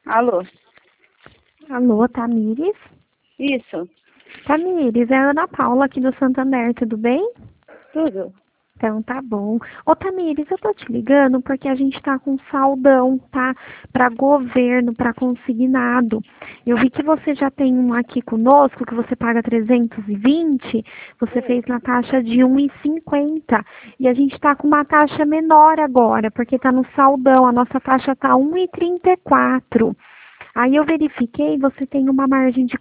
Alô? Alô, Tamires? Isso, Tamires, é a Ana Paula aqui do Santander, tudo bem? tudo? Então tá bom. Ô Tamires, eu tô te ligando porque a gente tá com saldão, tá? Para governo, para consignado. Eu vi que você já tem um aqui conosco, que você paga 320, você fez na taxa de 1,50. E a gente tá com uma taxa menor agora, porque tá no saldão, a nossa taxa tá 1,34. Aí eu verifiquei, você tem uma margem de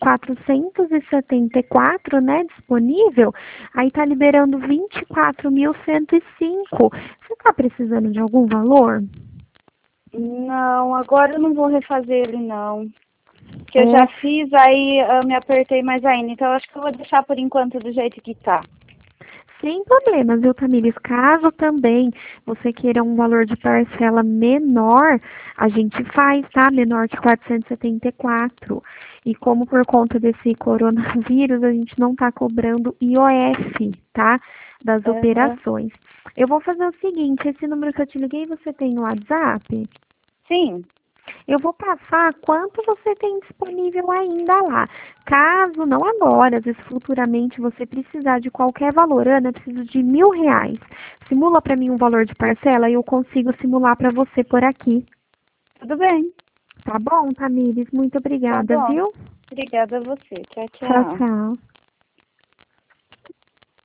474, né, disponível. Aí tá liberando 24.105. Você está precisando de algum valor? Não, agora eu não vou refazer ele não. Que eu já É, fiz, aí eu me apertei mais ainda. Então eu acho que eu vou deixar por enquanto do jeito que tá. sem problemas, viu, Tamires? Caso também você queira um valor de parcela menor, a gente faz, tá? Menor que 474. E como por conta desse coronavírus, a gente não está cobrando IOF, tá? Das Aham. operações. Eu vou fazer o seguinte, esse número que eu te liguei, você tem no WhatsApp? Sim, Eu vou passar quanto você tem disponível ainda lá. Caso, não agora, às vezes futuramente você precisar de qualquer valor, Ana, eu preciso de R$ 1.000. Simula para mim um valor de parcela e eu consigo simular para você por aqui. tudo bem. Tá bom, Tamires? Muito Tá obrigada, bom. viu? Obrigada a você. Tchau, Tchau, tchau. tchau.